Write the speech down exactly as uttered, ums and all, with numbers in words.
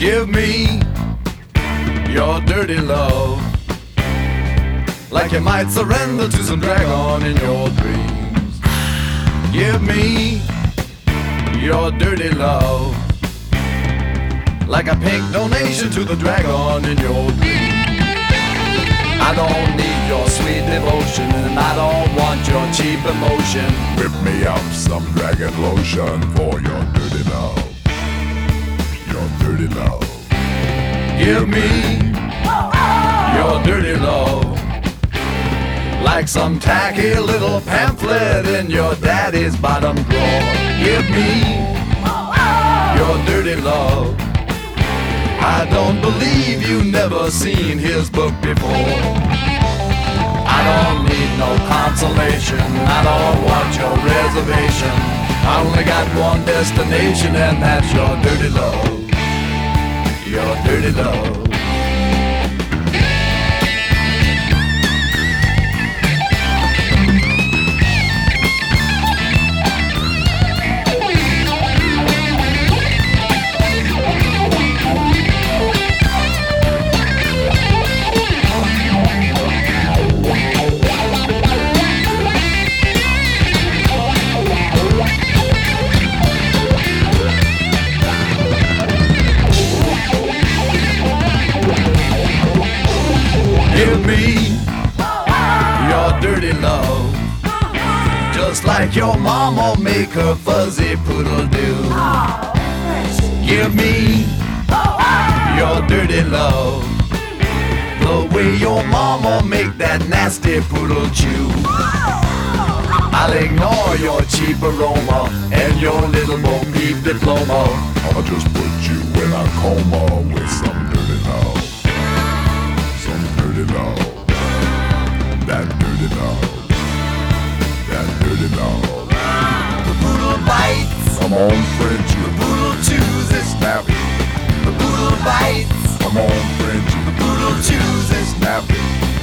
Give me your dirty love, like you might surrender to some dragon in your dreams. Give me your dirty love, like a pink donation to the dragon in your dreams. I don't need your sweet devotion, and I don't want your cheap emotion. Whip me up some dragon lotion for your dirty love, your dirty love. Give me your dirty love, like some tacky little pamphlet in your daddy's bottom drawer. Give me your dirty love. I don't believe you never seen his book before. I don't need no consolation, I don't want your reservation. I only got one destination, and that's your dirty love, your dirty love. Give me your dirty love, just like your mama make her fuzzy poodle do. Give me your dirty love, the way your mama make that nasty poodle chew. I'll ignore your cheap aroma and your little Bo Peep diploma. I'll just put you in a coma with some dirty love, some dirty love, that dirty love, that dirty love. The poodle bites, Come on, Frenchie, the poodle chews it. snap it. The poodle bites, Come on, Frenchie, the poodle chews it. snap it.